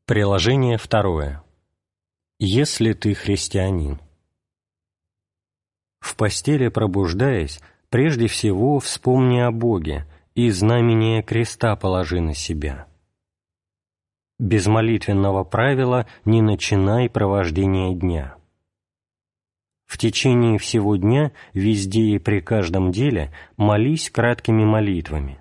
Приложение второе. Если ты христианин. В постели пробуждаясь, прежде всего вспомни о Боге и знамение креста положи на себя. Без молитвенного правила не начинай провождение дня. В течение всего дня, везде и при каждом деле, молись краткими молитвами.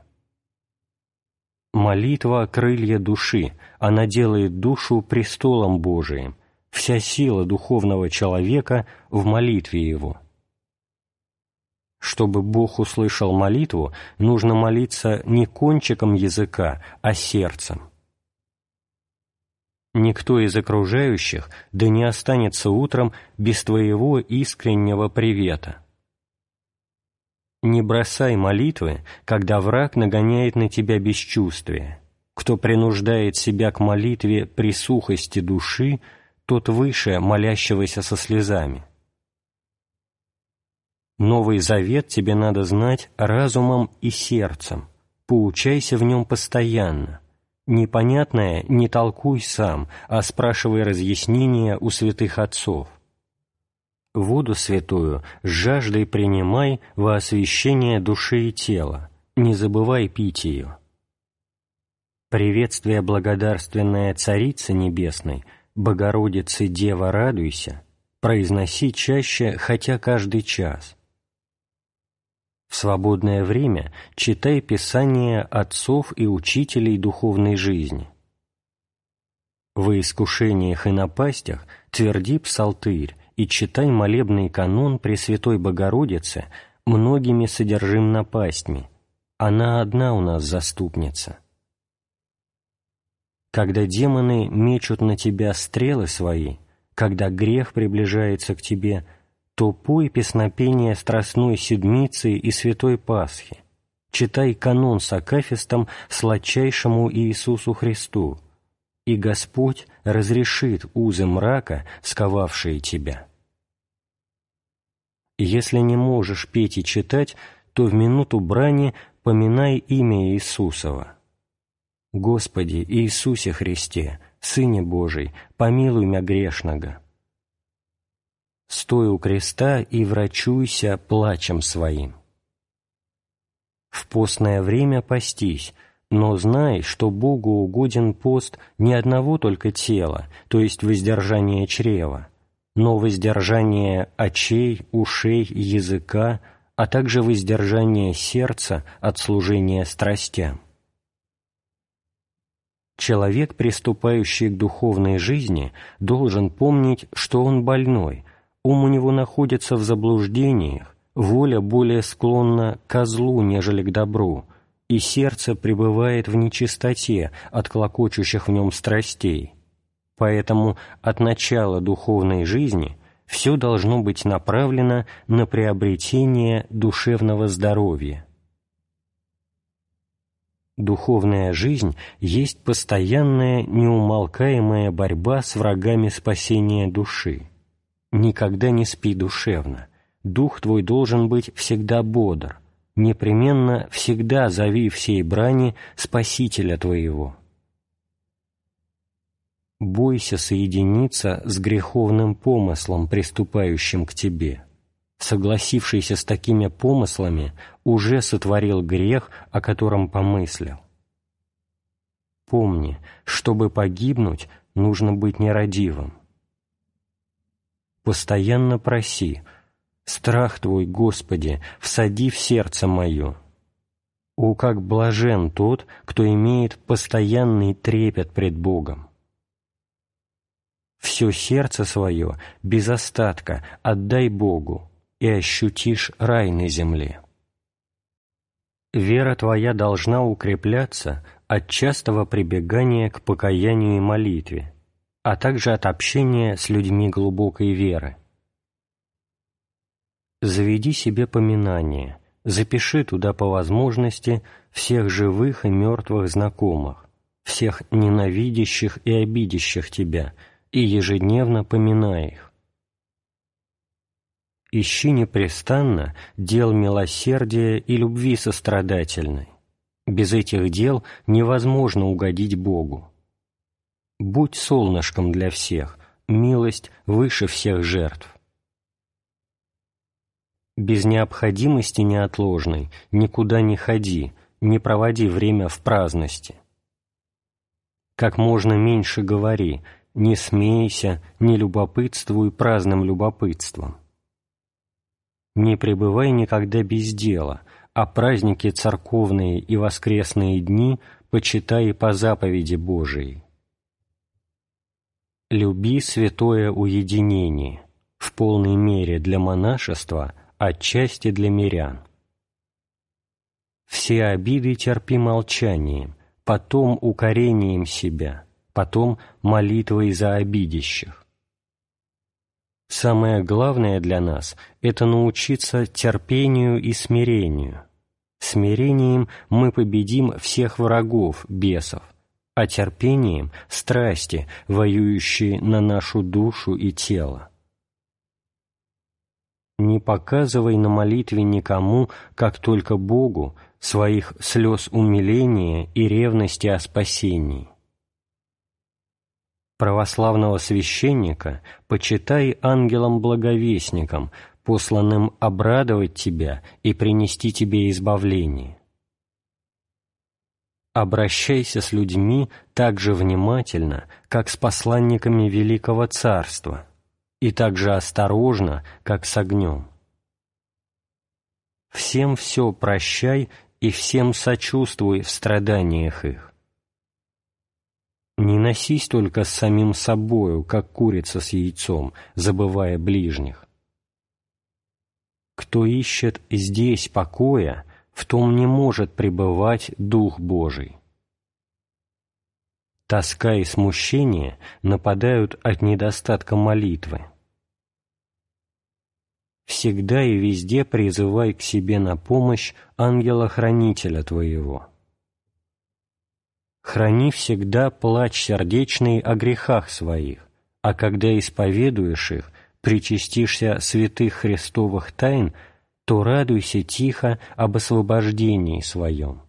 Молитва — крылья души, она делает душу престолом Божиим, вся сила духовного человека в молитве его. Чтобы Бог услышал молитву, нужно молиться не кончиком языка, а сердцем. Никто из окружающих да не останется утром без твоего искреннего привета. Не бросай молитвы, когда враг нагоняет на тебя бесчувствие. Кто принуждает себя к молитве при сухости души, тот выше молящегося со слезами. Новый Завет тебе надо знать разумом и сердцем, поучайся в нем постоянно. Непонятное не толкуй сам, а спрашивай разъяснения у святых отцов. Воду святую с жаждой принимай во освящение души и тела, не забывай пить ее. Приветствие благодарственное Царицы Небесной, Богородице Дева радуйся, произноси чаще, хотя каждый час. В свободное время читай Писания отцов и учителей духовной жизни. Во искушениях и напастях тверди псалтырь и читай молебный канон Пресвятой Богородицы многими содержим напастьми. Она одна у нас заступница. Когда демоны мечут на тебя стрелы свои, когда грех приближается к тебе, то пой песнопение Страстной Седмицы и Святой Пасхи, читай канон с акафистом сладчайшему Иисусу Христу, и Господь разрешит узы мрака, сковавшие тебя. Если не можешь петь и читать, то в минуту брани поминай имя Иисусова. Господи Иисусе Христе, Сыне Божий, помилуй мя грешного. Стой у креста и врачуйся плачем своим. В постное время постись, но знай, что Богу угоден пост не одного только тела, то есть воздержание чрева, но воздержание очей, ушей, языка, а также воздержание сердца от служения страстям. Человек, приступающий к духовной жизни, должен помнить, что он больной, ум у него находится в заблуждениях, воля более склонна ко злу, нежели к добру, и сердце пребывает в нечистоте от клокочущих в нем страстей. Поэтому от начала духовной жизни все должно быть направлено на приобретение душевного здоровья. Духовная жизнь есть постоянная, неумолкаемая борьба с врагами спасения души. Никогда не спи душевно. Дух твой должен быть всегда бодр. Непременно всегда зови всей брани Спасителя твоего. Бойся соединиться с греховным помыслом, приступающим к тебе. Согласившийся с такими помыслами, уже сотворил грех, о котором помыслил. Помни, чтобы погибнуть, нужно быть нерадивым. Постоянно проси: «Страх Твой, Господи, всади в сердце мое». О, как блажен тот, кто имеет постоянный трепет пред Богом! Все сердце свое без остатка отдай Богу, и ощутишь рай на земле. Вера твоя должна укрепляться от частого прибегания к покаянию и молитве, а также от общения с людьми глубокой веры. Заведи себе поминание, запиши туда по возможности всех живых и мертвых знакомых, всех ненавидящих и обидящих тебя, и ежедневно поминай их. Ищи непрестанно дел милосердия и любви сострадательной. Без этих дел невозможно угодить Богу. Будь солнышком для всех, милость выше всех жертв. Без необходимости неотложной никуда не ходи, не проводи время в праздности. Как можно меньше говори, не смейся, не любопытствуй праздным любопытством. Не пребывай никогда без дела, а праздники церковные и воскресные дни почитай по заповеди Божией. Люби святое уединение, в полной мере для монашества, отчасти для мирян. Все обиды терпи молчанием, потом укорением себя, потом молитвой за обидящих. Самое главное для нас – это научиться терпению и смирению. Смирением мы победим всех врагов, бесов, а терпением – страсти, воюющие на нашу душу и тело. Не показывай на молитве никому, как только Богу, своих слез умиления и ревности о спасении. Православного священника почитай ангелом-благовестником, посланным обрадовать тебя и принести тебе избавление. Обращайся с людьми так же внимательно, как с посланниками Великого Царства, и так же осторожно, как с огнем. Всем все прощай и всем сочувствуй в страданиях их. Не носись только с самим собою, как курица с яйцом, забывая ближних. Кто ищет здесь покоя, в том не может пребывать Дух Божий. Тоска и смущение нападают от недостатка молитвы. Всегда и везде призывай к себе на помощь ангела-хранителя твоего. Храни всегда плач сердечный о грехах своих, а когда исповедуешь их, причастишься святых Христовых тайн, то радуйся тихо об освобождении своем.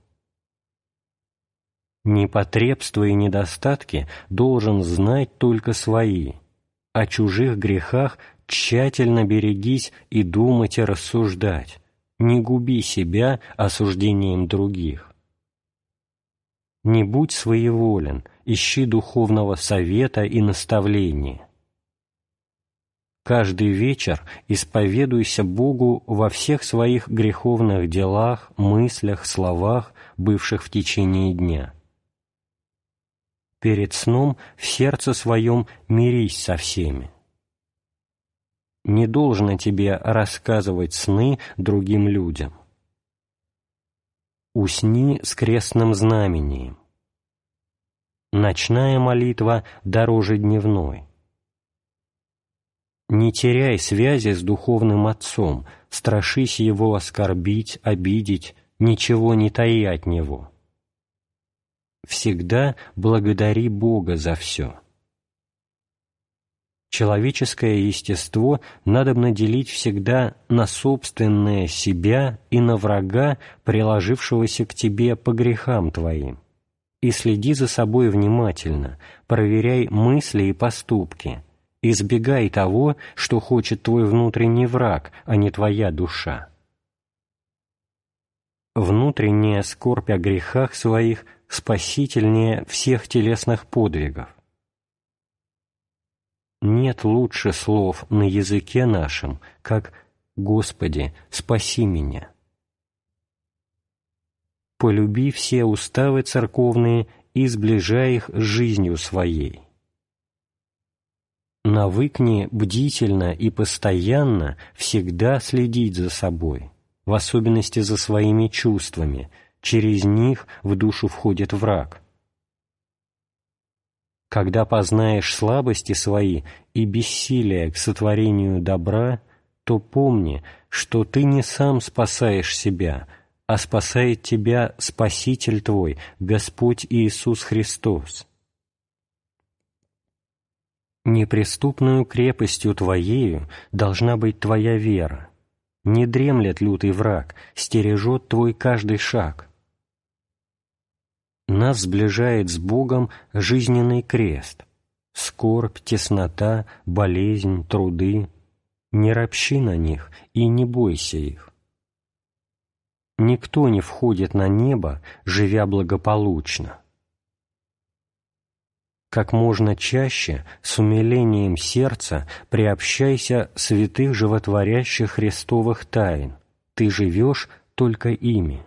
Непотребства и недостатки должен знать только свои, о чужих грехах тщательно берегись и думать и рассуждать, не губи себя осуждением других. Не будь своеволен, ищи духовного совета и наставления. Каждый вечер исповедуйся Богу во всех своих греховных делах, мыслях, словах, бывших в течение дня. Перед сном в сердце своем мирись со всеми. Не должно тебе рассказывать сны другим людям. Усни с крестным знамением. Ночная молитва дороже дневной. Не теряй связи с духовным отцом, страшись его оскорбить, обидеть, ничего не таи от него. Всегда благодари Бога за все. Человеческое естество надобно делить всегда на собственное себя и на врага, приложившегося к тебе по грехам твоим. И следи за собой внимательно, проверяй мысли и поступки, избегай того, что хочет твой внутренний враг, а не твоя душа. Внутренняя скорбь о грехах своих спасительнее всех телесных подвигов. Нет лучше слов на языке нашем, как «Господи, спаси меня». Полюби все уставы церковные и сближай их с жизнью своей. Навыкни бдительно и постоянно всегда следить за собой, в особенности за своими чувствами, через них в душу входит враг. Когда познаешь слабости свои и бессилие к сотворению добра, то помни, что ты не сам спасаешь себя, а спасает тебя Спаситель твой, Господь Иисус Христос. Неприступную крепостью твоею должна быть твоя вера. Не дремлет лютый враг, стережет твой каждый шаг. Нас сближает с Богом жизненный крест, скорбь, теснота, болезнь, труды. Не ропщи на них и не бойся их. Никто не входит на небо, живя благополучно. Как можно чаще, с умилением сердца, приобщайся святых животворящих Христовых тайн. Ты живешь только ими.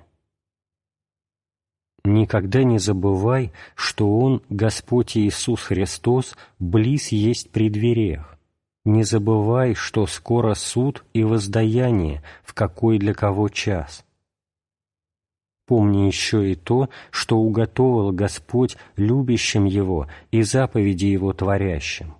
Никогда не забывай, что Он, Господь Иисус Христос, близ есть при дверях. Не забывай, что скоро суд и воздаяние, в какой для кого час. Помни еще и то, что уготовил Господь любящим Его и заповеди Его творящим.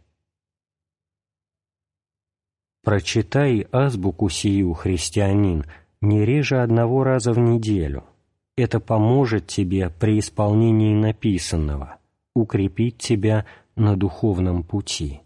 Прочитай азбуку сию, христианин, не реже 1 раза в неделю. Это поможет тебе при исполнении написанного, укрепит тебя на духовном пути.